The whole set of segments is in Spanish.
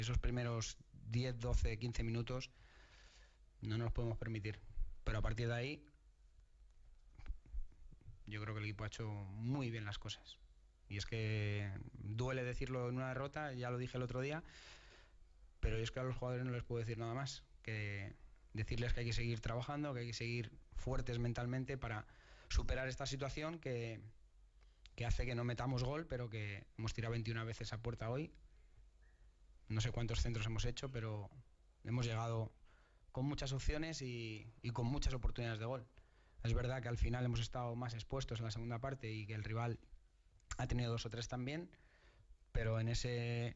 Esos primeros 10, 12, 15 minutos no nos los podemos permitir. Pero a partir de ahí, yo creo que el equipo ha hecho muy bien las cosas. Y es que duele decirlo en una derrota, ya lo dije el otro día, pero es que a los jugadores no les puedo decir nada más que decirles que hay que seguir trabajando, que hay que seguir fuertes mentalmente para superar esta situación que hace que no metamos gol, pero que hemos tirado 21 veces a puerta hoy. No sé cuántos centros hemos hecho, pero hemos llegado con muchas opciones y con muchas oportunidades de gol. Es verdad que al final hemos estado más expuestos en la segunda parte y que el rival ha tenido 2 o 3 también, pero en ese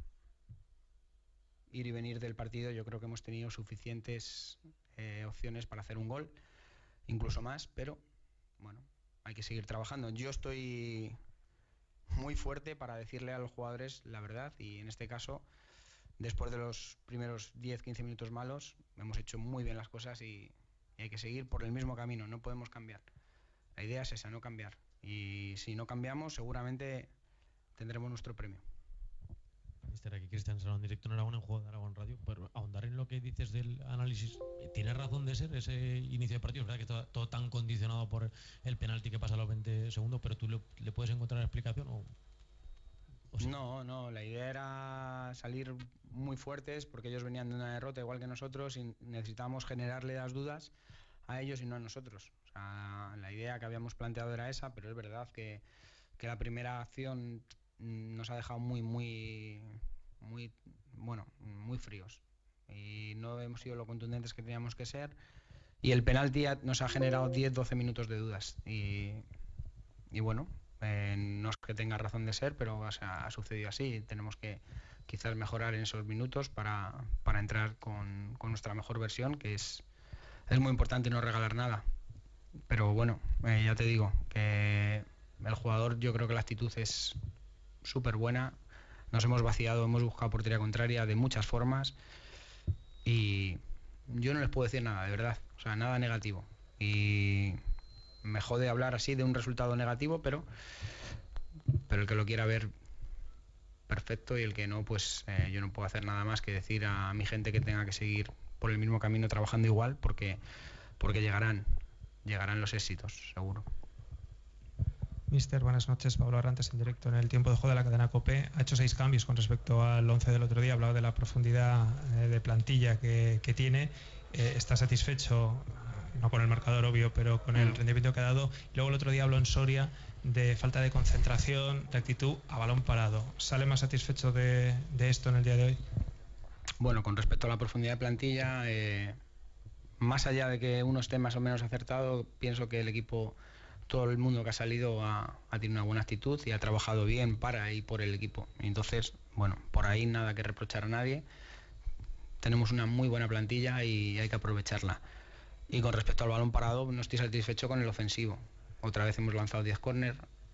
ir y venir del partido yo creo que hemos tenido suficientes opciones para hacer un gol, incluso más, pero bueno, hay que seguir trabajando. Yo estoy muy fuerte para decirle a los jugadores la verdad y en este caso, después de los primeros 10-15 minutos malos, hemos hecho muy bien las cosas y hay que seguir por el mismo camino, no podemos cambiar. La idea es esa, no cambiar. Y si no cambiamos, seguramente tendremos nuestro premio. Mister, aquí Cristian Salón, directo en Aragón, en Juego de Aragón Radio. Pero ahondar en lo que dices del análisis, ¿tiene razón de ser ese inicio de partido? Es verdad que está todo tan condicionado por el penalti que pasa a los 20 segundos, pero ¿tú le puedes encontrar explicación o sí? No, la idea era salir muy fuertes porque ellos venían de una derrota igual que nosotros y necesitábamos generarle las dudas a ellos y no a nosotros. O sea, la idea que habíamos planteado era esa, pero es verdad que la primera acción nos ha dejado muy fríos y no hemos sido lo contundentes que teníamos que ser y el penalti nos ha generado 10-12 minutos de dudas y bueno, no es que tenga razón de ser, pero o sea, ha sucedido así. Tenemos que quizás mejorar en esos minutos para entrar con nuestra mejor versión, que es muy importante no regalar nada. Pero bueno, ya te digo que el jugador, yo creo que la actitud es súper buena. Nos hemos vaciado, hemos buscado portería contraria de muchas formas y yo no les puedo decir nada, de verdad, o sea, nada negativo. Y me jode hablar así de un resultado negativo, pero el que lo quiera ver, perfecto, y el que no, pues yo no puedo hacer nada más que decir a mi gente que tenga que seguir por el mismo camino trabajando igual, porque llegarán los éxitos, seguro. Mister, buenas noches. Pablo Arrantes en directo en el tiempo de juego de la cadena COPE. Ha hecho 6 cambios con respecto al 11 del otro día. Ha hablado de la profundidad de plantilla que tiene. ¿Está satisfecho, no con el marcador obvio, pero con el rendimiento que ha dado? Y luego el otro día habló en Soria de falta de concentración, de actitud a balón parado. ¿Sale más satisfecho de esto en el día de hoy? Bueno, con respecto a la profundidad de plantilla, más allá de que uno esté más o menos acertado, pienso que el equipo, todo el mundo que ha salido ha tenido una buena actitud y ha trabajado bien para y por el equipo. Entonces, bueno, por ahí nada que reprochar a nadie. Tenemos una muy buena plantilla y hay que aprovecharla. Y con respecto al balón parado, no estoy satisfecho con el ofensivo. Otra vez hemos lanzado 10 córner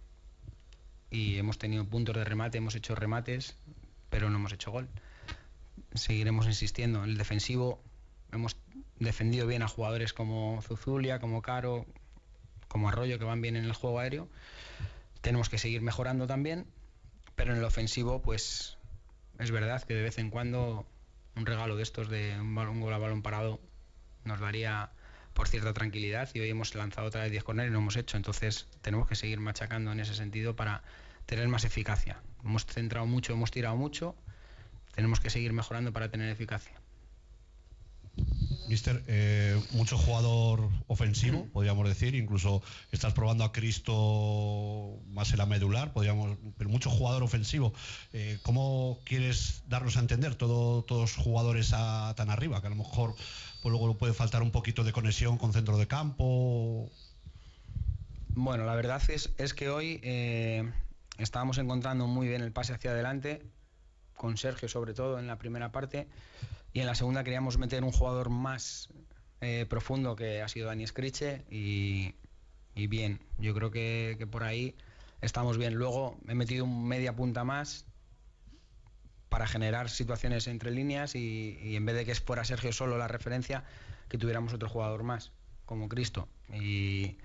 y hemos tenido puntos de remate, hemos hecho remates, pero no hemos hecho gol. Seguiremos insistiendo. En el defensivo hemos defendido bien a jugadores como Zuzulia, como Caro, como Arroyo, que van bien en el juego aéreo. Tenemos que seguir mejorando también, pero en el ofensivo pues es verdad que de vez en cuando un regalo de estos de un gol a balón parado nos daría por cierta tranquilidad, y hoy hemos lanzado otra vez 10 córner y no hemos hecho. Entonces tenemos que seguir machacando en ese sentido para tener más eficacia. Hemos centrado mucho, hemos tirado mucho, tenemos que seguir mejorando para tener eficacia. Mister, mucho jugador ofensivo, podríamos decir, incluso estás probando a Cristo más en la medular, pero mucho jugador ofensivo. ¿Cómo quieres darnos a entender todos jugadores tan arriba, que a lo mejor pues luego puede faltar un poquito de conexión con centro de campo? Bueno, la verdad es que hoy estábamos encontrando muy bien el pase hacia adelante, con Sergio sobre todo en la primera parte, y en la segunda queríamos meter un jugador más profundo, que ha sido Dani Scriche, y bien, yo creo que por ahí estamos bien. Luego he metido un media punta más para generar situaciones entre líneas y en vez de que fuera Sergio solo la referencia, que tuviéramos otro jugador más, como Cristo. Y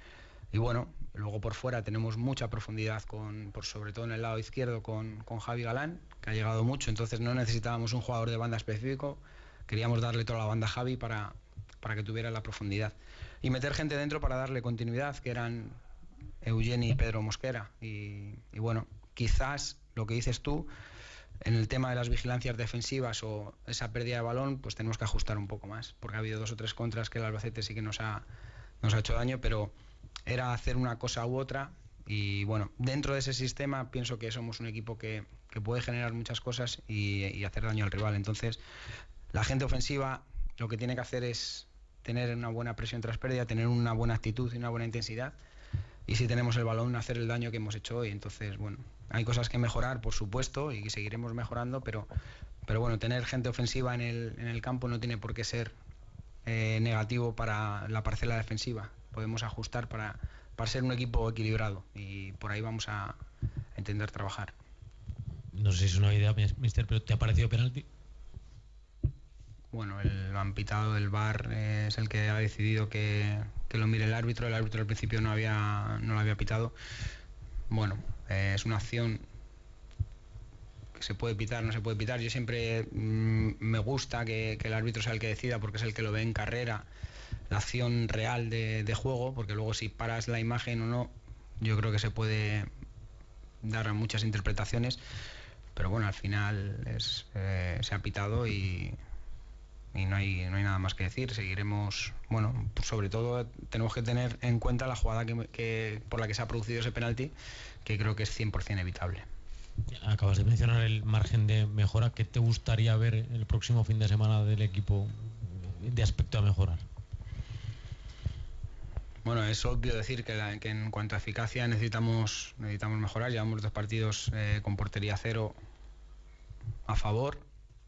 bueno, luego por fuera tenemos mucha profundidad, sobre todo en el lado izquierdo, con Javi Galán, que ha llegado mucho, entonces no necesitábamos un jugador de banda específico, queríamos darle toda la banda a Javi para que tuviera la profundidad. Y meter gente dentro para darle continuidad, que eran Eugeni y Pedro Mosquera. Y bueno, quizás lo que dices tú, en el tema de las vigilancias defensivas o esa pérdida de balón, pues tenemos que ajustar un poco más, porque ha habido 2 o 3 contras que el Albacete sí que nos ha hecho daño, pero era hacer una cosa u otra. Y bueno, dentro de ese sistema pienso que somos un equipo que puede generar muchas cosas y hacer daño al rival. Entonces, la gente ofensiva lo que tiene que hacer es tener una buena presión tras pérdida, tener una buena actitud y una buena intensidad, y si tenemos el balón, hacer el daño que hemos hecho hoy. Entonces, bueno, hay cosas que mejorar, por supuesto, y seguiremos mejorando, pero bueno, tener gente ofensiva en el campo no tiene por qué ser negativo para la parcela defensiva. Podemos ajustar para ser un equipo equilibrado, y por ahí vamos a intentar trabajar. No sé si es una idea, mister, pero ¿te ha parecido penalti? Bueno, lo han pitado, el VAR es el que ha decidido que lo mire el árbitro. El árbitro al principio no lo había pitado. Bueno, es una acción que se puede pitar, no se puede pitar. Yo siempre me gusta que el árbitro sea el que decida, porque es el que lo ve en carrera, la acción real de juego, porque luego si paras la imagen o no, yo creo que se puede dar a muchas interpretaciones. Pero bueno, al final se ha pitado y no hay nada más que decir. Seguiremos, bueno, sobre todo tenemos que tener en cuenta la jugada por la que se ha producido ese penalti, que creo que es 100% evitable. Acabas de mencionar el margen de mejora. ¿Qué te gustaría ver el próximo fin de semana del equipo de aspecto a mejorar? Bueno, es obvio decir que en cuanto a eficacia necesitamos mejorar. Llevamos 2 partidos con portería cero a favor,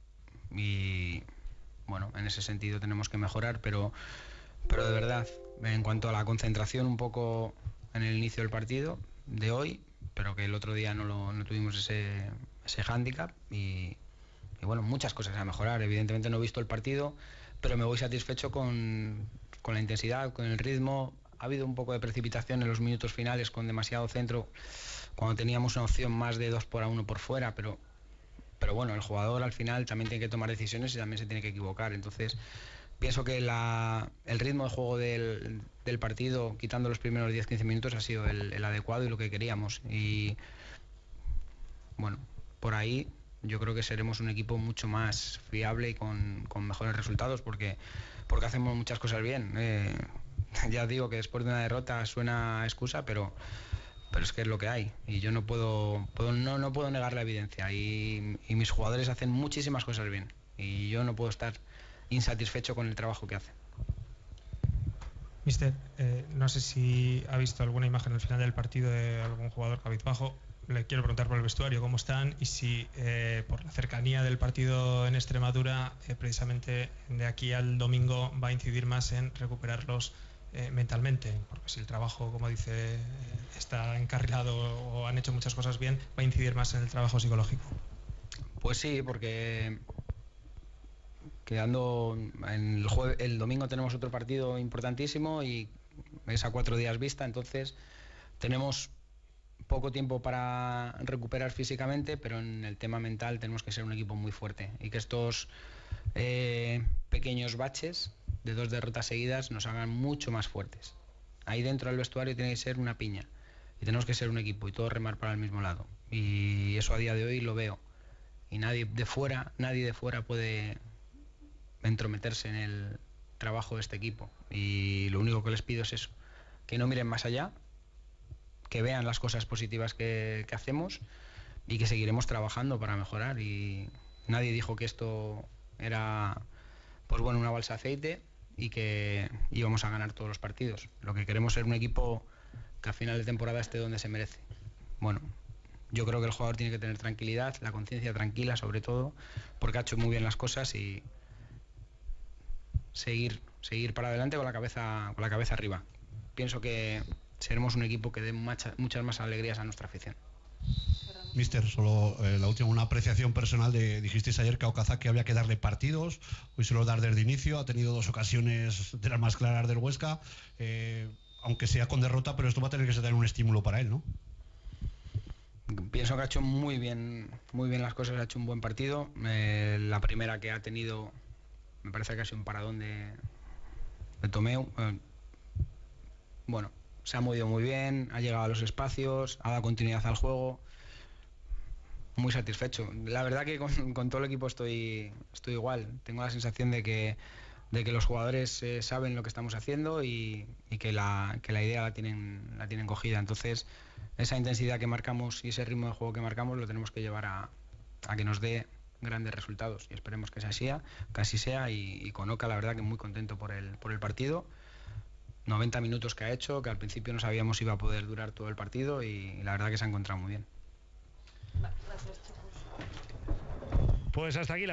y bueno, en ese sentido tenemos que mejorar, pero de verdad, en cuanto a la concentración, un poco en el inicio del partido de hoy, pero que el otro día no tuvimos ese hándicap, y bueno, muchas cosas a mejorar. Evidentemente no he visto el partido, pero me voy satisfecho con la intensidad, con el ritmo. Ha habido un poco de precipitación en los minutos finales, con demasiado centro, cuando teníamos una opción más de 2-1 por fuera, pero bueno, el jugador al final también tiene que tomar decisiones y también se tiene que equivocar. Entonces pienso que el ritmo de juego del partido, quitando los primeros 10-15 minutos, ha sido el adecuado y lo que queríamos. Y bueno, por ahí yo creo que seremos un equipo mucho más fiable y con mejores resultados, porque hacemos muchas cosas bien. Ya digo que después de una derrota suena excusa, pero es que es lo que hay, y yo no puedo negar la evidencia, y mis jugadores hacen muchísimas cosas bien, y yo no puedo estar insatisfecho con el trabajo que hacen. Mister, no sé si ha visto alguna imagen al final del partido de algún jugador cabizbajo. Le quiero preguntar por el vestuario cómo están, y si por la cercanía del partido en Extremadura, precisamente de aquí al domingo, va a incidir más en recuperarlos mentalmente, porque si el trabajo, como dice, está encarrilado o han hecho muchas cosas bien, va a incidir más en el trabajo psicológico. Pues sí, porque quedando el domingo tenemos otro partido importantísimo, y es a 4 días vista, entonces tenemos poco tiempo para recuperar físicamente, pero en el tema mental tenemos que ser un equipo muy fuerte, y que estos pequeños baches de 2 derrotas seguidas nos hagan mucho más fuertes. Ahí dentro del vestuario tiene que ser una piña, y tenemos que ser un equipo y todos remar para el mismo lado, y eso a día de hoy lo veo, y nadie de fuera puede entrometerse en el trabajo de este equipo, y lo único que les pido es eso, que no miren más allá, que vean las cosas positivas que hacemos, y que seguiremos trabajando para mejorar. Y nadie dijo que esto era, pues bueno, una balsa de aceite y que íbamos a ganar todos los partidos. Lo que queremos es ser un equipo que a final de temporada esté donde se merece. Bueno, yo creo que el jugador tiene que tener tranquilidad, la conciencia tranquila sobre todo, porque ha hecho muy bien las cosas, y seguir para adelante con la cabeza arriba. Pienso que seremos un equipo que dé muchas más alegrías a nuestra afición. Mister, solo la última, una apreciación personal. Dijisteis ayer que a Okazaki había que darle partidos, hoy se lo dar desde inicio, ha tenido 2 ocasiones de las más claras del Huesca. aunque sea con derrota, pero esto va a tener que ser un estímulo para él, ¿no? Pienso que ha hecho muy bien las cosas, ha hecho un buen partido. La primera que ha tenido, me parece que ha sido un paradón de Tomeu. Bueno, se ha movido muy bien, ha llegado a los espacios, ha dado continuidad al juego. Muy satisfecho. La verdad que con todo el equipo estoy igual. Tengo la sensación de que los jugadores saben lo que estamos haciendo y que la idea la tienen cogida. Entonces, esa intensidad que marcamos y ese ritmo de juego que marcamos lo tenemos que llevar a que nos dé grandes resultados, y esperemos que así sea, y con Oca la verdad que muy contento por el partido. 90 minutos que ha hecho, que al principio no sabíamos si iba a poder durar todo el partido, y la verdad que se ha encontrado muy bien. Pues hasta aquí